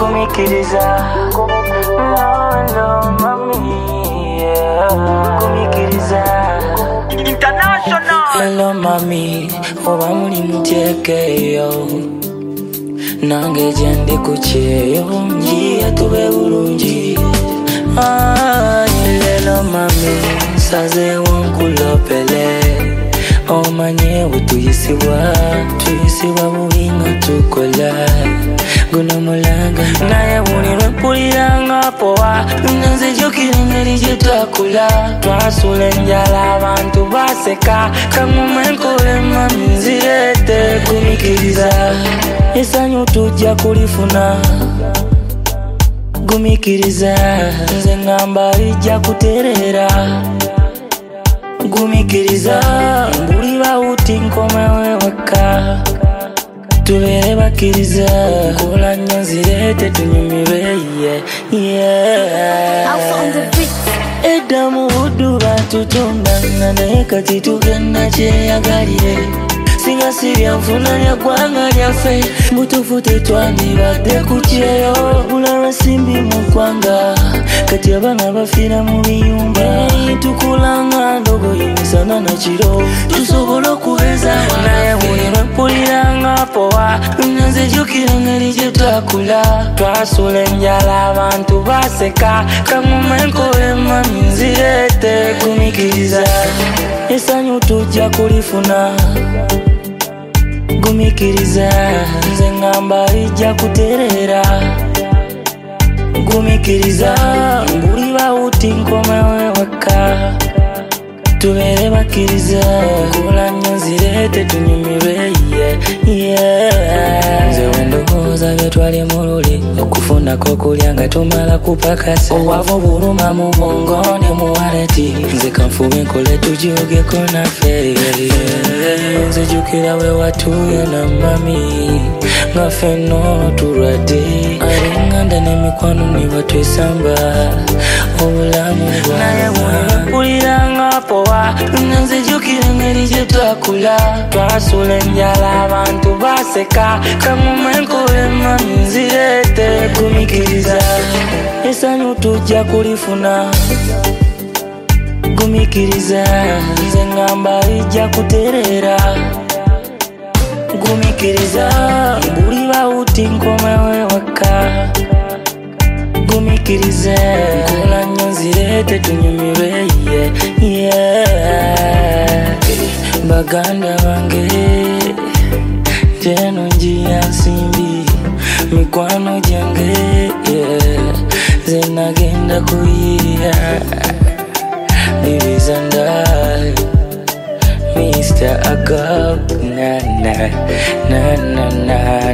kumikiriza no mami kumikiriza international. Hello mami oba muli mutyekeyo nange jende kucheyo njiya tube bulungi. Hello mami saze wonkulopele omanye utuyisiwa bulinga tukola guno mulanga naye bulirwe mpuliranga powa nze jukira engeri gye twakula twasula enjala abantu baseka kaŋŋuma enkole mami nzirete gumikiriza essanyu tujja kulifuna gumikiriza nze ngamba lijja kutereera gumikiriza mbulira uti nkomewo ewaka tubeere bakiriza nkola nnyo nzirete tunyumirwe edda mu buddu batutundanga naye kati tugenda kyeyagalire singa si byanfuna lya ggwanga lyaffe mutuufu tetwandibadde ku kyeyo bulala simbi mu ggwanga kati abaana bafiira mu biyumba tukulanga ndogoyi misana na kiro tusobola okubeeza naye bulirwe mpuliranga powa nze jjukira engeri gye twakula twasula enjala abantu baseka kaŋŋuma enkole mami nzirete gumikiriza essanyu tujja kulifuna gumikiriza nze ngamba lijja kutereera gumikiriza mbulira uti nkomewo ewaka tubeere bakiriza nkola nnyo nzirete tunyumirwe nze wendowooza byetwali mululi okufunako okulya nga tumala kupakasa owavu buluma mu bwongo ne mu waleti nze kanfube nkole tujogeko naffe nze jjukira we watuuye na mami nga ffenno tulwadde alenganda n'emikwano ne batwesamba obulamu naye mpuliranga powa nze jjukira engeri gye twakula twasula enjala abantu baseka kaŋŋuma enkole mami nzirete gumikiriza essanyu tujja kulifuna gumikiriza nze ngamba lijja kutereera gumikiriza mbulira uti nkomewo ewaka gumikiriza nkola nnyo nzirete tunyumirwe baganda bange jeno njiya nsimbi mikwano gyange zenagenda kuyiha bibizanda Mr. Agab na na na na na